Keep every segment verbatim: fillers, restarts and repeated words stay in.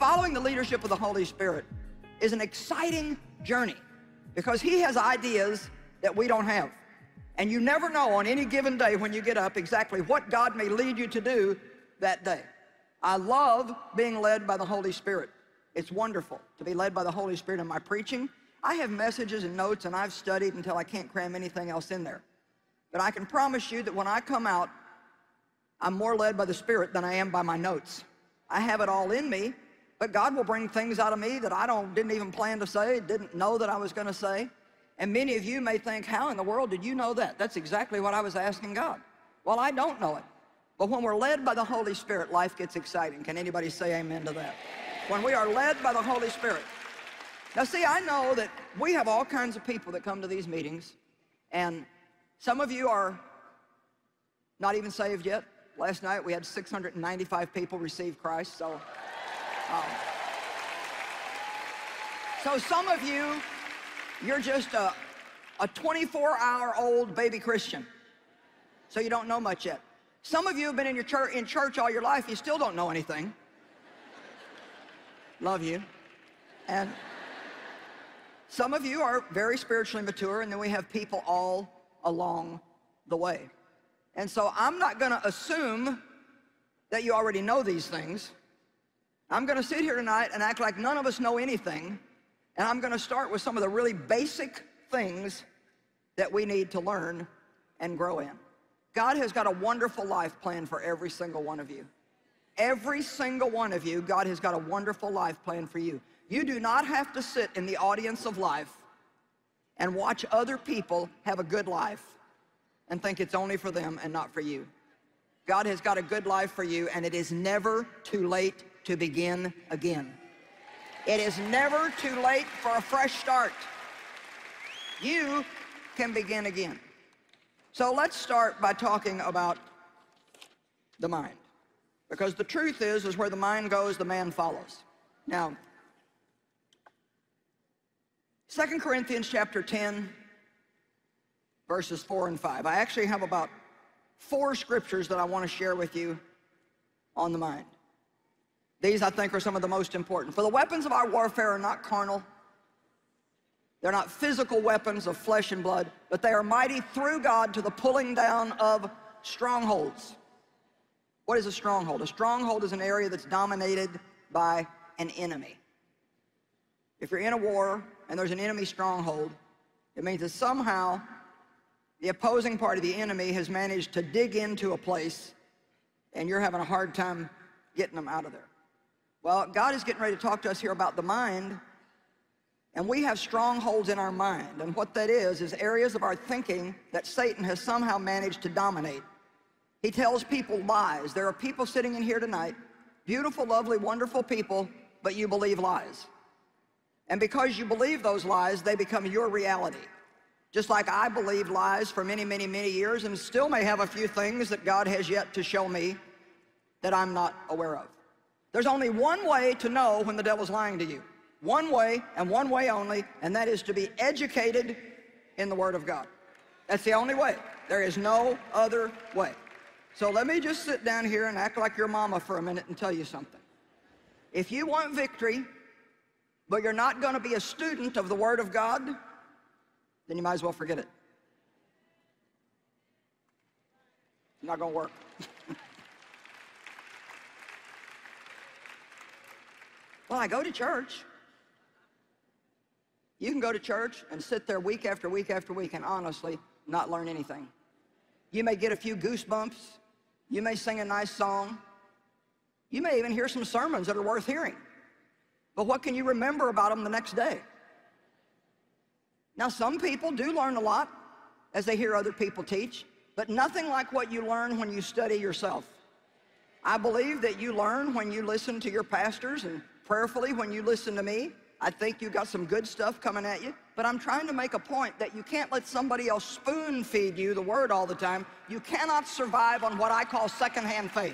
following the leadership of the Holy Spirit is an exciting journey because He has ideas that we don't have. And you never know on any given day when you get up exactly what God may lead you to do that day. I love being led by the Holy Spirit. It's wonderful to be led by the Holy Spirit in my preaching. I have messages and notes, and I've studied until I can't cram anything else in there. But I can promise you that when I come out, I'm more led by the Spirit than I am by my notes. I have it all in me, but God will bring things out of me that I don't, didn't even plan to say, didn't know that I was going to say. And many of you may think, how in the world did you know that? That's exactly what I was asking God. Well, I don't know it. But when we're led by the Holy Spirit, life gets exciting. Can anybody say amen to that? When we are led by the Holy Spirit. Now see, I know that we have all kinds of people that come to these meetings, and some of you are not even saved yet. Last night we had six hundred ninety-five people receive Christ, so um, so some of you, you're just a, a twenty-four hour old baby Christian, so you don't know much yet. Some of you have been in your church in church all your life, you still don't know anything. Love you. And some of you are very spiritually mature, and then we have people all along the way. And so I'm not going to assume that you already know these things. I'm going to sit here tonight and act like none of us know anything, and I'm going to start with some of the really basic things that we need to learn and grow in. God has got a wonderful life plan for every single one of you. Every single one of you, God has got a wonderful life plan for you. You do not have to sit in the audience of life and watch other people have a good life and think it's only for them and not for you. God has got a good life for you, and it is never too late to begin again. It is never too late for a fresh start. You can begin again. So let's start by talking about the mind. Because the truth is, is where the mind goes, the man follows. Now, Second Corinthians chapter ten, verses four and five. I actually have about four scriptures that I want to share with you on the mind. These, I think, are some of the most important. For the weapons of our warfare are not carnal. They're not physical weapons of flesh and blood, but they are mighty through God to the pulling down of strongholds. What is a stronghold? A stronghold is an area that's dominated by an enemy. If you're in a war and there's an enemy stronghold, it means that somehow the opposing part of the enemy has managed to dig into a place and you're having a hard time getting them out of there. Well, God is getting ready to talk to us here about the mind, and we have strongholds in our mind, and what that is is areas of our thinking that Satan has somehow managed to dominate. He tells people lies. There are people sitting in here tonight, beautiful, lovely, wonderful people, but you believe lies. And because you believe those lies, they become your reality. Just like I believed lies for many, many, many years and still may have a few things that God has yet to show me that I'm not aware of. There's only one way to know when the devil's lying to you. One way and one way only, and that is to be educated in the Word of God. That's the only way. There is no other way. So let me just sit down here and act like your mama for a minute and tell you something. If you want victory, but you're not going to be a student of the Word of God, then you might as well forget it. It's not going to work. Well, I go to church. You can go to church and sit there week after week after week and honestly not learn anything. You may get a few goosebumps. You may sing a nice song. You may even hear some sermons that are worth hearing. But what can you remember about them the next day? Now, some people do learn a lot as they hear other people teach, but nothing like what you learn when you study yourself. I believe that you learn when you listen to your pastors and prayerfully when you listen to me. I think you got some good stuff coming at you, but I'm trying to make a point that you can't let somebody else spoon feed you the Word all the time. You cannot survive on what I call secondhand faith.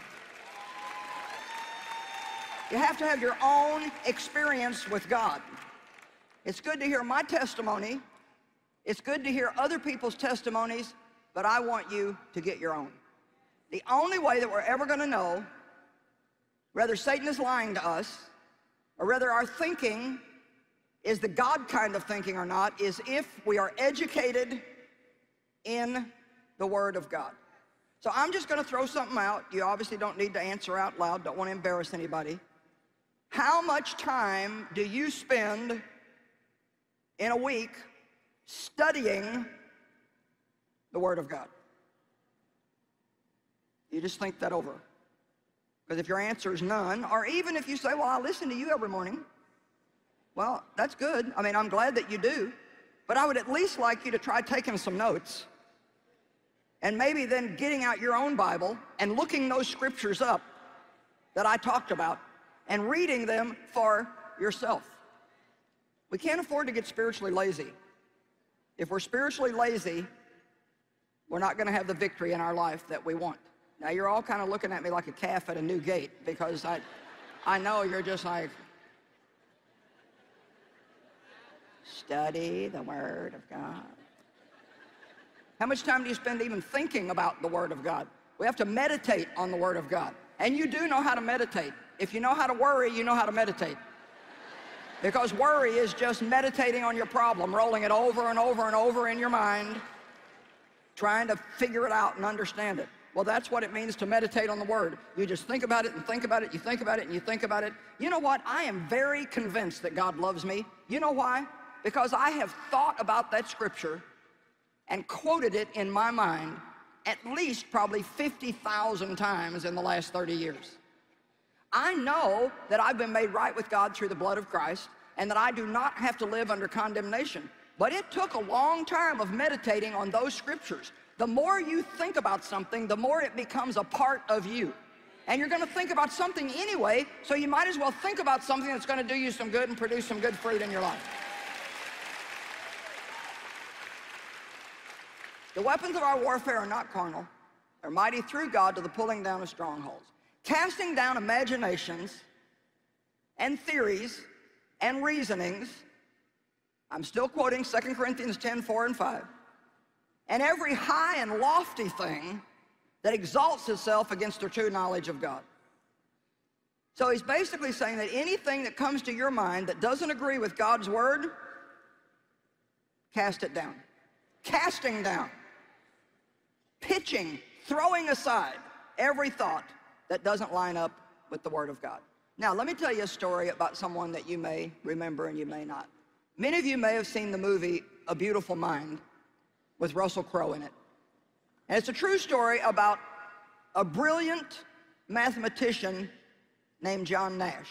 You have to have your own experience with God. It's good to hear my testimony. It's good to hear other people's testimonies, but I want you to get your own. The only way that we're ever going to know whether Satan is lying to us or rather our thinking is the God kind of thinking or not, is if we are educated in the Word of God. So I'm just going to throw something out. You obviously don't need to answer out loud. Don't want to embarrass anybody. How much time do you spend in a week studying the Word of God? You just think that over. Because if your answer is none, or even if you say, well, I listen to you every morning, well, that's good. I mean, I'm glad that you do. But I would at least like you to try taking some notes and maybe then getting out your own Bible and looking those scriptures up that I talked about and reading them for yourself. We can't afford to get spiritually lazy. If we're spiritually lazy, we're not going to have the victory in our life that we want. Now, you're all kind of looking at me like a calf at a new gate, because I, I know you're just like, study the Word of God. How much time do you spend even thinking about the Word of God? We have to meditate on the Word of God. And you do know how to meditate. If you know how to worry, you know how to meditate. Because worry is just meditating on your problem, rolling it over and over and over in your mind, trying to figure it out and understand it. Well, that's what it means to meditate on the Word. You just think about it and think about it, you think about it and you think about it. You know what? I am very convinced that God loves me. You know why? Because I have thought about that scripture and quoted it in my mind at least probably fifty thousand times in the last thirty years. I know that I've been made right with God through the blood of Christ and that I do not have to live under condemnation. But it took a long time of meditating on those scriptures. The more you think about something, the more it becomes a part of you. And you're going to think about something anyway, so you might as well think about something that's going to do you some good and produce some good fruit in your life. The weapons of our warfare are not carnal. They're mighty through God to the pulling down of strongholds, casting down imaginations and theories and reasonings. I'm still quoting Second Corinthians ten, four and five. And every high and lofty thing that exalts itself against the true knowledge of God. So he's basically saying that anything that comes to your mind that doesn't agree with God's Word, cast it down. Casting down. Pitching, throwing aside every thought that doesn't line up with the Word of God. Now, let me tell you a story about someone that you may remember and you may not. Many of you may have seen the movie A Beautiful Mind with Russell Crowe in it. And it's a true story about a brilliant mathematician named John Nash.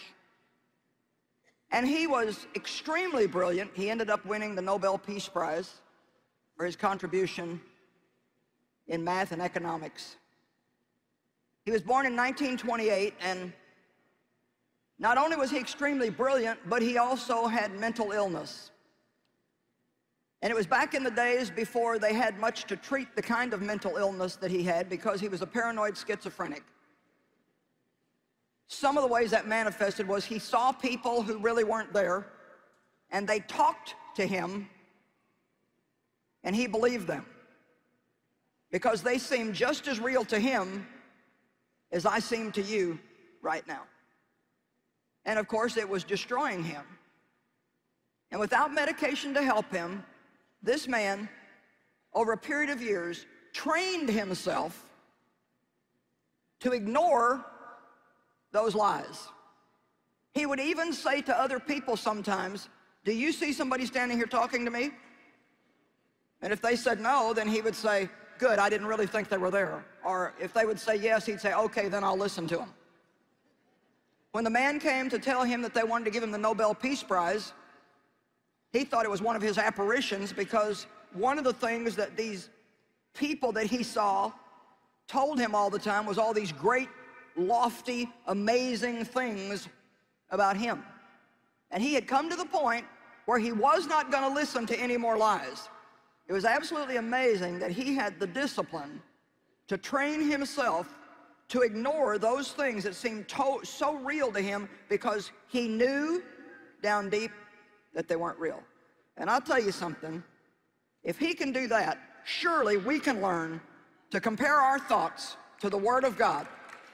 And he was extremely brilliant. He ended up winning the Nobel Peace Prize for his contribution in math and economics. He was born in nineteen twenty-eight, and not only was he extremely brilliant, but he also had mental illness. And it was back in the days before they had much to treat the kind of mental illness that he had, because he was a paranoid schizophrenic. Some of the ways that manifested was he saw people who really weren't there, and they talked to him, and he believed them, because they seemed just as real to him as I seem to you right now. And of course, it was destroying him. And without medication to help him, this man, over a period of years, trained himself to ignore those lies. He would even say to other people sometimes, "Do you see somebody standing here talking to me?" And if they said no, then he would say, "Good, I didn't really think they were there." Or if they would say yes, he'd say, "Okay, then I'll listen to them." When the man came to tell him that they wanted to give him the Nobel Peace Prize, he thought it was one of his apparitions, because one of the things that these people that he saw told him all the time was all these great, lofty, amazing things about him. And he had come to the point where he was not going to listen to any more lies. It was absolutely amazing that he had the discipline to train himself to ignore those things that seemed so real to him, because he knew down deep that they weren't real. And I'll tell you something, if he can do that, surely we can learn to compare our thoughts to the Word of God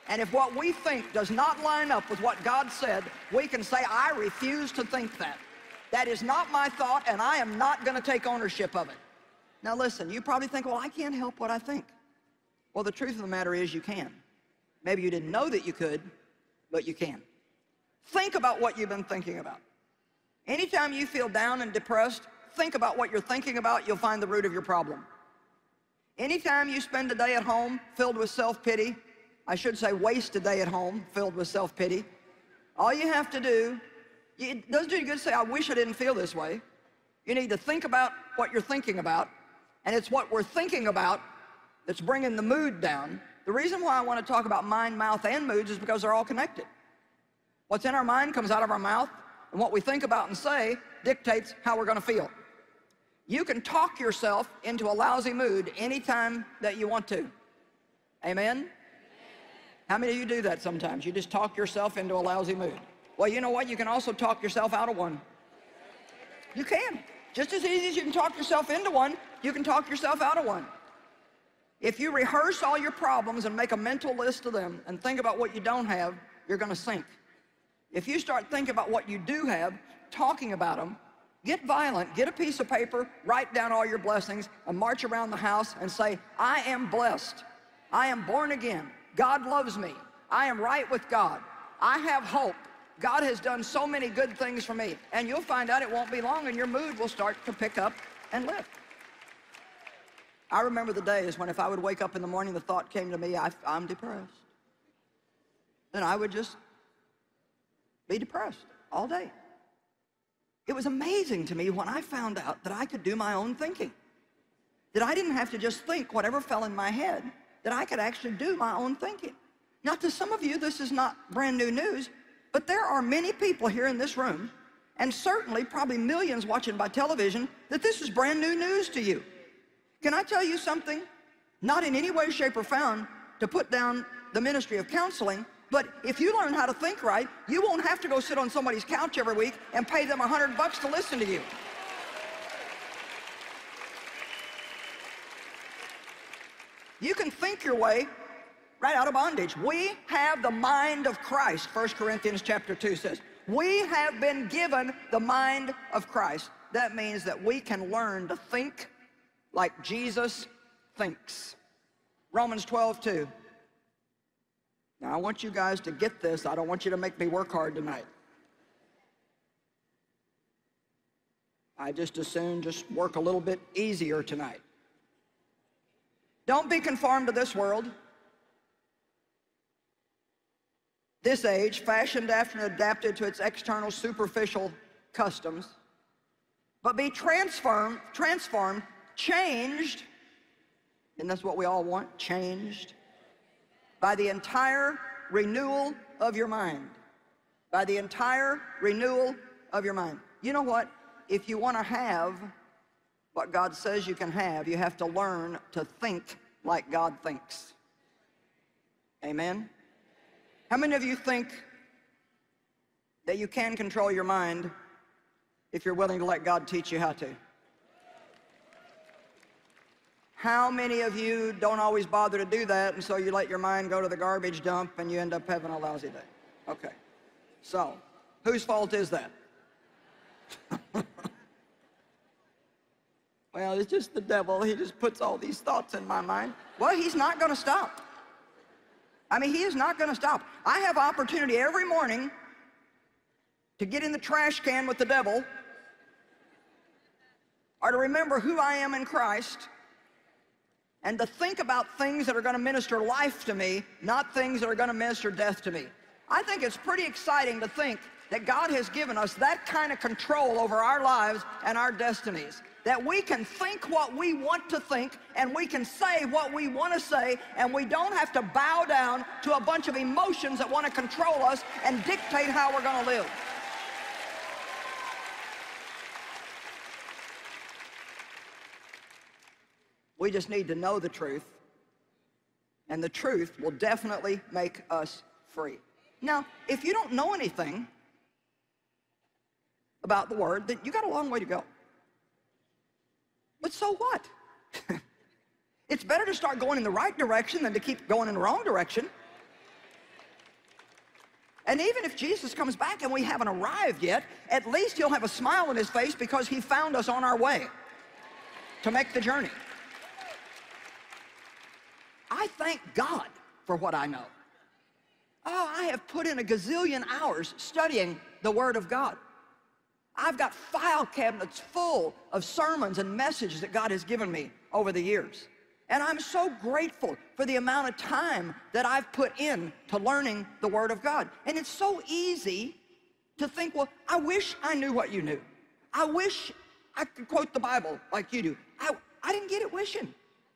And if what we think does not line up with what God said, we can say, I refuse to think that. That is not my thought, and I am not going to take ownership of it. Now listen, you probably think, well, I can't help what I think. Well, the truth of the matter is you can. Maybe you didn't know that you could, but you can. Think about what you've been thinking about. Anytime you feel down and depressed, think about what you're thinking about. You'll find the root of your problem. Anytime you spend a day at home filled with self-pity, I should say waste a day at home filled with self-pity, all you have to do, it doesn't do you good to say, I wish I didn't feel this way. You need to think about what you're thinking about, and it's what we're thinking about that's bringing the mood down. The reason why I want to talk about mind, mouth, and moods is because they're all connected. What's in our mind comes out of our mouth, and what we think about and say dictates how we're going to feel. You can talk yourself into a lousy mood anytime that you want to. Amen? How many of you do that sometimes? You just talk yourself into a lousy mood. Well, you know what? You can also talk yourself out of one. You can. Just as easy as you can talk yourself into one, you can talk yourself out of one. If you rehearse all your problems and make a mental list of them and think about what you don't have, you're going to sink. If you start thinking about what you do have, talking about them, get violent, get a piece of paper, write down all your blessings, and march around the house and say, I am blessed. I am born again. God loves me. I am right with God. I have hope. God has done so many good things for me. And you'll find out it won't be long and your mood will start to pick up and lift. I remember the days when if I would wake up in the morning, the thought came to me, I, I'm depressed. Then I would just be depressed all day. It was amazing to me when I found out that I could do my own thinking. That I didn't have to just think whatever fell in my head, that I could actually do my own thinking. Now, to some of you, this is not brand new news, but there are many people here in this room, and certainly probably millions watching by television, that this is brand new news to you. Can I tell you something? Not in any way, shape, or form to put down the ministry of counseling, but if you learn how to think right, you won't have to go sit on somebody's couch every week and pay them a hundred bucks to listen to you. You can think your way right out of bondage. We have the mind of Christ, First Corinthians chapter two says. We have been given the mind of Christ. That means that we can learn to think like Jesus thinks. Romans twelve two. Now I want you guys to get this. I don't want you to make me work hard tonight. I just as soon just work a little bit easier tonight. Don't be conformed to this world, this age, fashioned after and adapted to its external superficial customs, but be transformed, transformed, changed, and that's what we all want, changed, by the entire renewal of your mind. By the entire renewal of your mind. You know what? If you want to have what God says you can have, you have to learn to think like God thinks. Amen? How many of you think that you can control your mind if you're willing to let God teach you how to? How many of you don't always bother to do that, and so you let your mind go to the garbage dump and you end up having a lousy day? Okay. So, whose fault is that? Well, it's just the devil. He just puts all these thoughts in my mind. Well, he's not going to stop. I mean, he is not going to stop. I have opportunity every morning to get in the trash can with the devil or to remember who I am in Christ and to think about things that are going to minister life to me, not things that are going to minister death to me. I think it's pretty exciting to think that God has given us that kind of control over our lives and our destinies, that we can think what we want to think and we can say what we want to say, and we don't have to bow down to a bunch of emotions that want to control us and dictate how we're going to live. We just need to know the truth, and the truth will definitely make us free. Now, if you don't know anything about the Word, then you got a long way to go. But so what? It's better to start going in the right direction than to keep going in the wrong direction. And even if Jesus comes back and we haven't arrived yet, at least he'll have a smile on his face because he found us on our way to make the journey. I thank God for what I know. Oh, I have put in a gazillion hours studying the Word of God. I've got file cabinets full of sermons and messages that God has given me over the years. And I'm so grateful for the amount of time that I've put in to learning the Word of God. And it's so easy to think, well, I wish I knew what you knew. I wish I could quote the Bible like you do. I, I didn't get it wishing.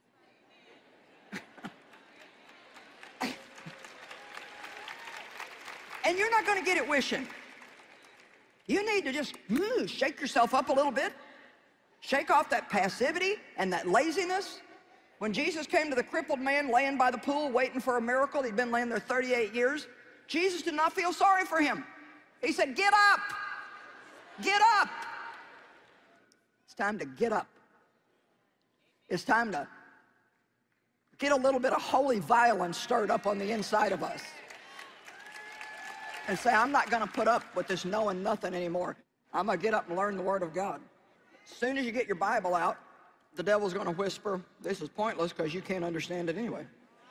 And you're not going to get it wishing. You need to just mm, shake yourself up a little bit. Shake off that passivity and that laziness. When Jesus came to the crippled man laying by the pool waiting for a miracle, he'd been laying there thirty-eight years, Jesus did not feel sorry for him. He said, get up, get up. It's time to get up. It's time to get a little bit of holy violence stirred up on the inside of us. And say, I'm not going to put up with this knowing nothing anymore. I'm going to get up and learn the Word of God. As soon as you get your Bible out, the devil's going to whisper, this is pointless because you can't understand it anyway.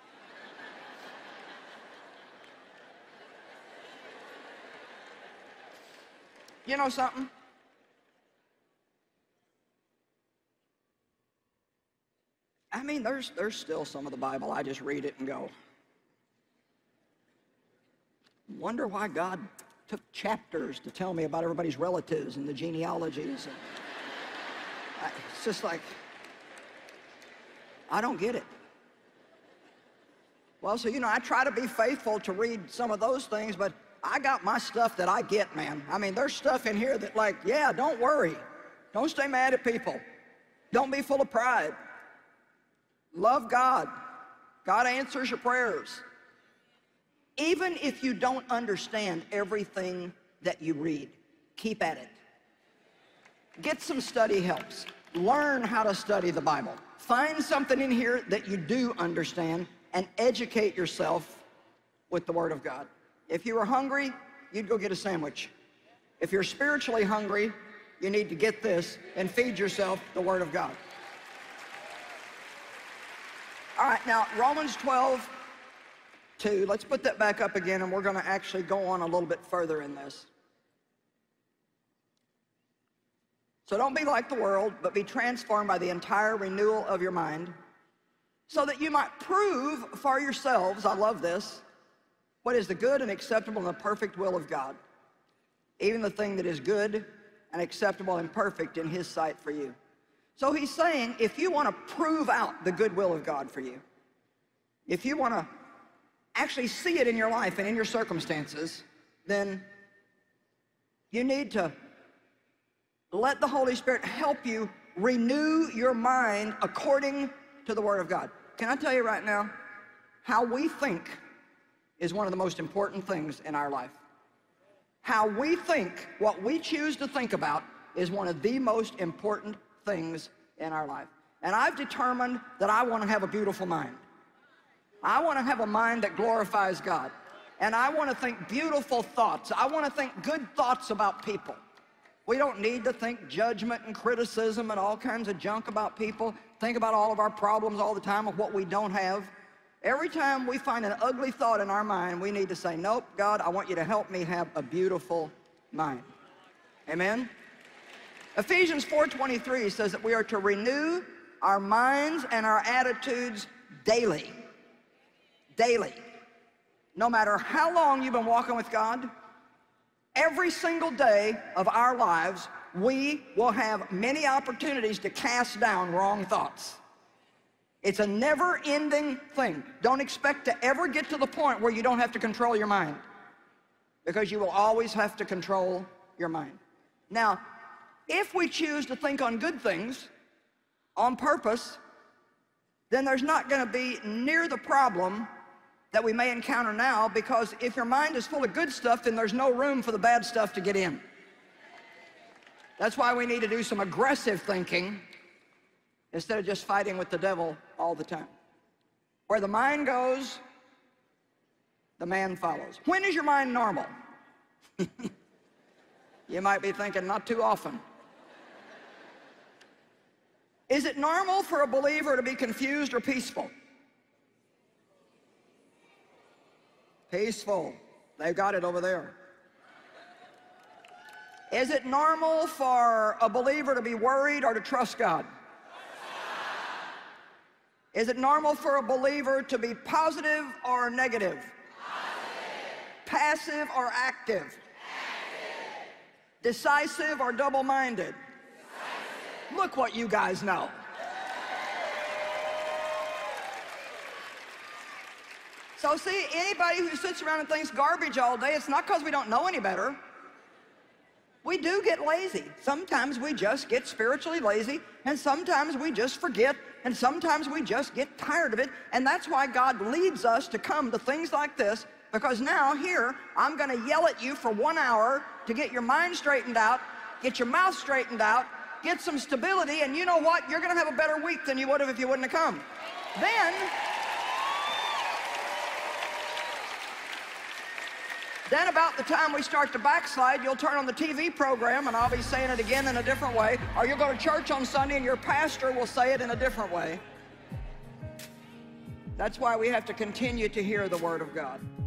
You know something? I mean, there's, there's still some of the Bible, I just read it and go, wonder why God took chapters to tell me about everybody's relatives and the genealogies. And I, it's just like, I don't get it. Well, so, you know, I try to be faithful to read some of those things, but I got my stuff that I get, man. I mean, there's stuff in here that, like, yeah, don't worry. Don't stay mad at people. Don't be full of pride. Love God. God answers your prayers. Even if you don't understand everything that you read, keep at it. Get some study helps. Learn how to study the Bible. Find something in here that you do understand and educate yourself with the Word of God. If you were hungry, you'd go get a sandwich. If you're spiritually hungry, you need to get this and feed yourself the Word of God. All right, now Romans twelve, two. Let's put that back up again, and we're going to actually go on a little bit further in this. So don't be like the world, but be transformed by the entire renewal of your mind, so that you might prove for yourselves, I love this, what is the good and acceptable and the perfect will of God, even the thing that is good and acceptable and perfect in His sight for you. So he's saying, if you want to prove out the good will of God for you, if you want to actually see it in your life and in your circumstances, then you need to let the Holy Spirit help you renew your mind according to the Word of God. Can I tell you right now, how we think is one of the most important things in our life. How we think, what we choose to think about, is one of the most important things in our life. And I've determined that I want to have a beautiful mind. I want to have a mind that glorifies God. And I want to think beautiful thoughts. I want to think good thoughts about people. We don't need to think judgment and criticism and all kinds of junk about people. Think about all of our problems all the time of what we don't have. Every time we find an ugly thought in our mind, we need to say, nope, God, I want you to help me have a beautiful mind. Amen? Ephesians four twenty-three says that we are to renew our minds and our attitudes daily. Daily. No matter how long you've been walking with God, every single day of our lives, we will have many opportunities to cast down wrong thoughts. It's a never-ending thing. Don't expect to ever get to the point where you don't have to control your mind, because you will always have to control your mind. Now, if we choose to think on good things on purpose, then there's not going to be near the problem that we may encounter now, because if your mind is full of good stuff, then there's no room for the bad stuff to get in. That's why we need to do some aggressive thinking instead of just fighting with the devil all the time. Where the mind goes, the man follows. When is your mind normal? You might be thinking, not too often. Is it normal for a believer to be confused or peaceful? Peaceful. They've got it over there. Is it normal for a believer to be worried or to trust God? Is it normal for a believer to be positive or negative? Positive. Passive or active? Active. Decisive or double-minded? Decisive. Look what you guys know. So see, anybody who sits around and thinks garbage all day, it's not because we don't know any better. We do get lazy. Sometimes we just get spiritually lazy, and sometimes we just forget, and sometimes we just get tired of it. And that's why God leads us to come to things like this, because now here, I'm gonna yell at you for one hour to get your mind straightened out, get your mouth straightened out, get some stability, and you know what? You're gonna have a better week than you would have if you wouldn't have come. Then, Then about the time we start to backslide, you'll turn on the T V program and I'll be saying it again in a different way, or you'll go to church on Sunday and your pastor will say it in a different way. That's why we have to continue to hear the Word of God.